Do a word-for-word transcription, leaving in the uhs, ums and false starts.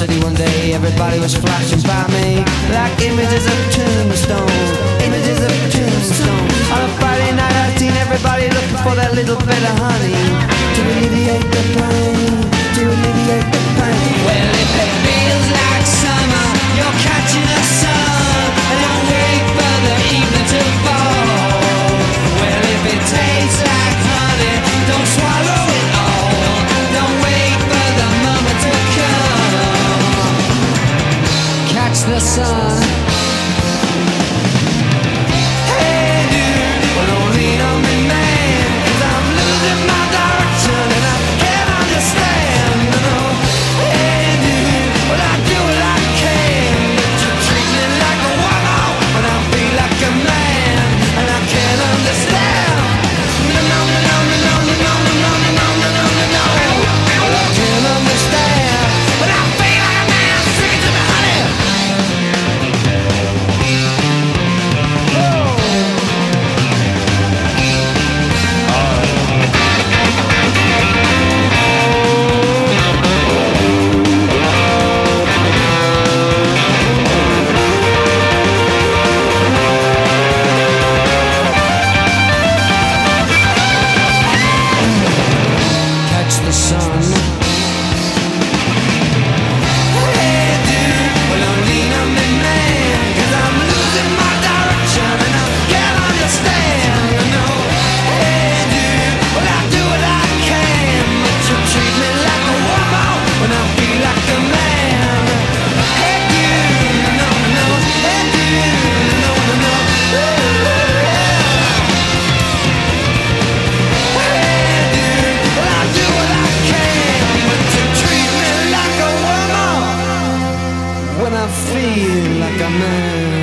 city one day, everybody was flashing by me like images of tombstones, images of tombstones. On a Friday night I've seen everybody looking for that little bit of honey to alleviate the pain, to alleviate the pain. Well, if it feels like summer, you're catching a sun, and don't wait for the evening to fall. Well, if it tastes like honey, don't swallow it all. Don't wait for the moment to come. Catch the sun. Hey dude, well don't lean on me man, 'cause I'm losing my direction and I can't understand, you know. Hey dude, well I do what I can, but you treat me like a woman when I feel like a man, and I can't understand. No, no, no, no, no, no, no, no, no, no, no, no, no, no. Well I can't understand when I feel like a man. Sing it to me, honey. Catch the sun. Hey dude, well don't lean on me man, 'cause I'm losing my direction and I can't understand, you know. Hey dude, well I do what I can, but you treat me like a woman when I feel like a man. Hey dude, no, no, hey dude, no, no, no. Hey dude, well I do what I can, but you treat me like a woman when I feel like a man.